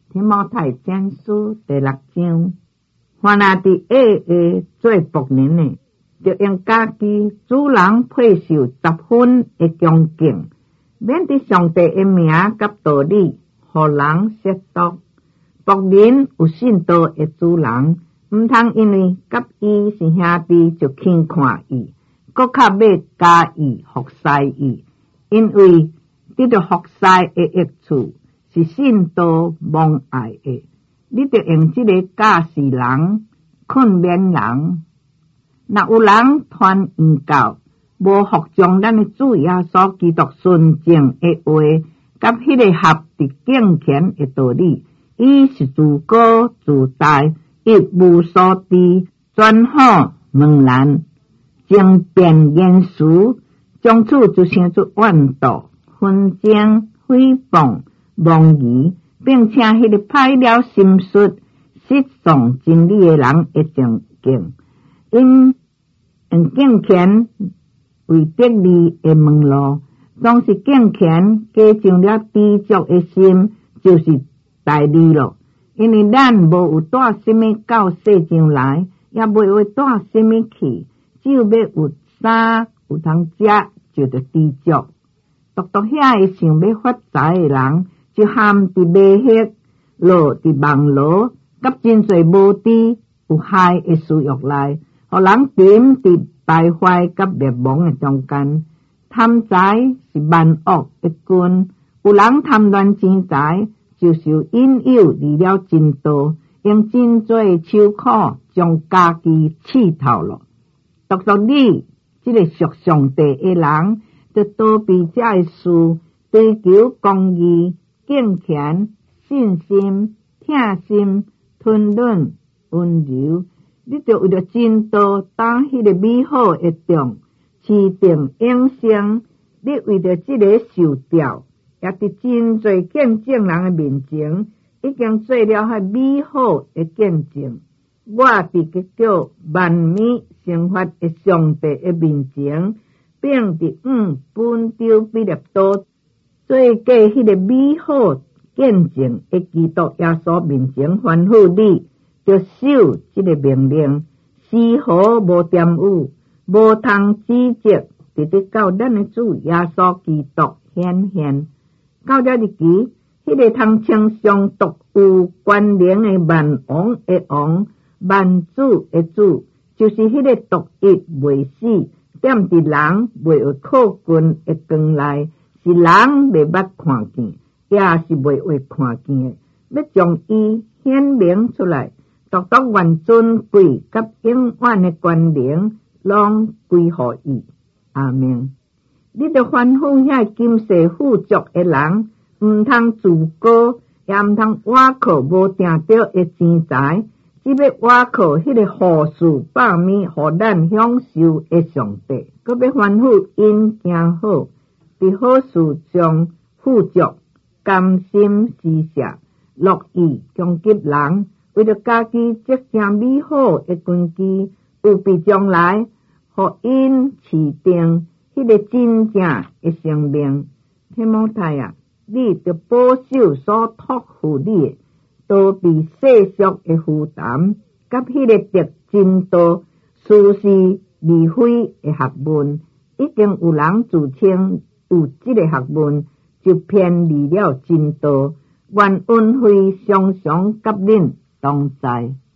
提摩太前书第6章，凡那伫下做仆人的，就用家己主人配受10分的恭敬，免伫上帝的名甲道理，互人亵渎。仆人有信道的主人，毋通因为甲伊是兄弟就轻看伊，搁较要加以服侍伊，因为得到服侍的益处是信道蒙爱的。你着用这个教示人、训勉人。若有人传误教，无服从咱的主耶稣基督纯正的话，甲迄个合伫敬虔的道理，伊是自高自大，一无所知，专好问难，争辩言辞，从此就生出怨妒、纷争、诽谤、妄疑，并且迄个歹了心术、失丧真理的人的情境，因用敬虔为得利的门路，当是敬虔加上了知足的心，就是大利咯。因为咱无有带什么到世上来，也袂有带什么去，只有要有衫有通食，就得知足。独遐个想要发财的人，就含伫迷惑、落伫网络，甲真侪无知有害的私欲内，互人沉伫败坏甲灭亡的中间。贪财是万恶的根，有人贪恋钱财，就受引诱离了真道，用真多手苦将家己刺透了。独你这个属上帝的人，就躲避这个事，追求公义、敬虔、信心、疼心、吞忍、温柔。你就为了真道打迄个美好的仗，持定永生。你为了这个受调，也伫真侪见证人的面前，已经做了遐美好的见证。我伫结叫万美生发的上帝的面前，并伫本丢比列多做过迄个美好见证的基督耶稣面前吩咐你，就守这个命令，丝毫无玷污，无通指责，直直到咱的主耶稣基督显现。到了日期，迄个通称上独有关联的万王的王、万主的主，就是迄个独一袂死、踮伫人袂有靠近的光内，是人袂捌看见，也是袂会看见的，要将伊显明出来。独愿尊贵甲永远的权能，拢归乎伊。阿们。你着吩咐遐今世富足的人，毋通自高，也毋通倚靠无定着的钱财，只要倚靠迄个护士百米，互咱享受的上帝。搁要吩咐因行好，伫好事上富足，甘心施捨，乐意供给人。为了家己这件美好的根基，有必将来，互因持定迄个真正的生命。提摩太啊，你着保守所托付你的，逃避世俗的负担，甲迄个得真道、殊是离非的学问。已经有人自称有这个学问，就偏离了真道。愿恩惠常常甲恁同在。